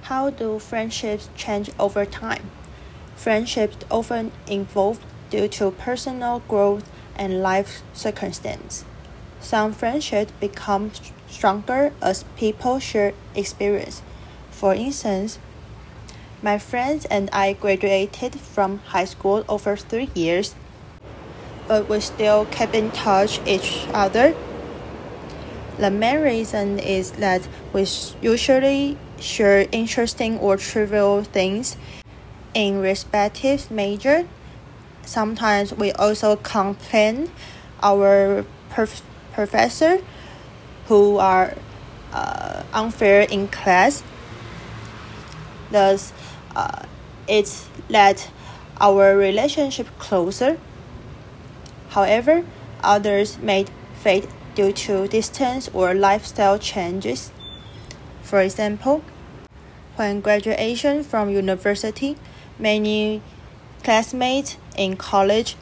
How do friendships change over time? Friendships often evolve due to personal growth and life circumstances. Some friendships become stronger as people share experience. For instance, my friends and I graduated from high school over 3 years, but we still keep in touch each other. The main reason is that we usually share interesting or trivial things in respective major. Sometimes we also complain our professor who are unfair in class. Thus, it led our relationship closer. However, others may fade due to distance or lifestyle changes. For example, when graduation from university, many classmates in college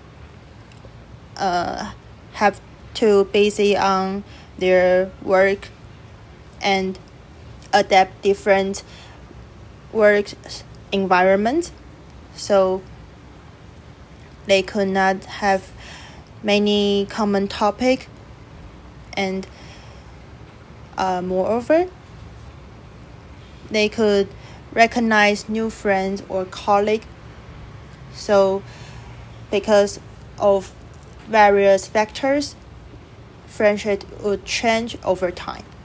have to busy on their work and adapt different work environment, so they could not have many common topic, and moreover, they could recognize new friends or colleagues. So because of various factors, friendship would change over time.